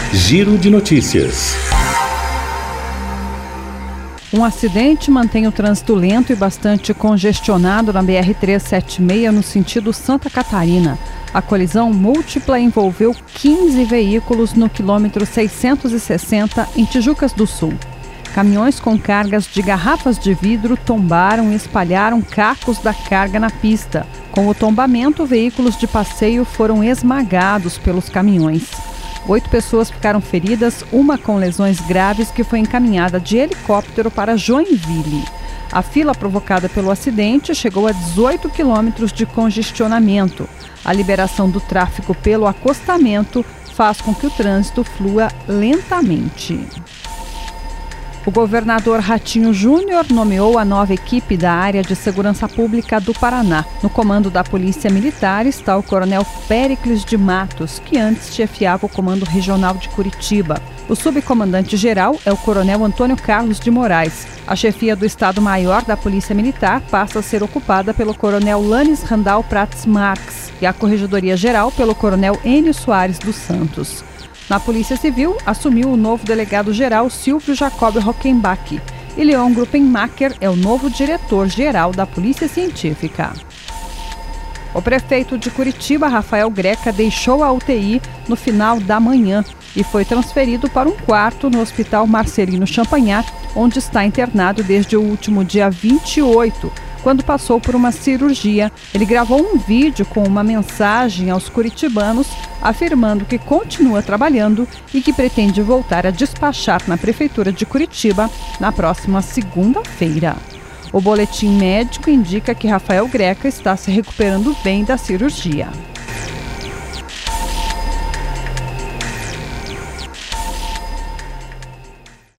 Giro de Notícias. Um acidente mantém o trânsito lento e bastante congestionado na BR-376 no sentido Santa Catarina. A colisão múltipla envolveu 15 veículos no quilômetro 660 em Tijucas do Sul. Caminhões com cargas de garrafas de vidro tombaram e espalharam cacos da carga na pista. Com o tombamento, veículos de passeio foram esmagados pelos caminhões. 8 pessoas ficaram feridas, uma com lesões graves que foi encaminhada de helicóptero para Joinville. A fila provocada pelo acidente chegou a 18 quilômetros de congestionamento. A liberação do tráfego pelo acostamento faz com que o trânsito flua lentamente. O governador Ratinho Júnior nomeou a nova equipe da área de segurança pública do Paraná. No comando da Polícia Militar está o coronel Péricles de Matos, que antes chefiava o Comando Regional de Curitiba. O subcomandante-geral é o coronel Antônio Carlos de Moraes. A chefia do Estado-Maior da Polícia Militar passa a ser ocupada pelo coronel Lanes Randall Prats Marques e a Corregedoria-Geral pelo coronel Enio Soares dos Santos. Na Polícia Civil, assumiu o novo delegado-geral Silvio Jacob Rockenbach e Leon Gruppenmacher é o novo diretor-geral da Polícia Científica. O prefeito de Curitiba, Rafael Greca, deixou a UTI no final da manhã e foi transferido para um quarto no Hospital Marcelino Champagnat, onde está internado desde o último dia 28, quando passou por uma cirurgia. Ele gravou um vídeo com uma mensagem aos curitibanos afirmando que continua trabalhando e que pretende voltar a despachar na Prefeitura de Curitiba na próxima segunda-feira. O boletim médico indica que Rafael Greca está se recuperando bem da cirurgia.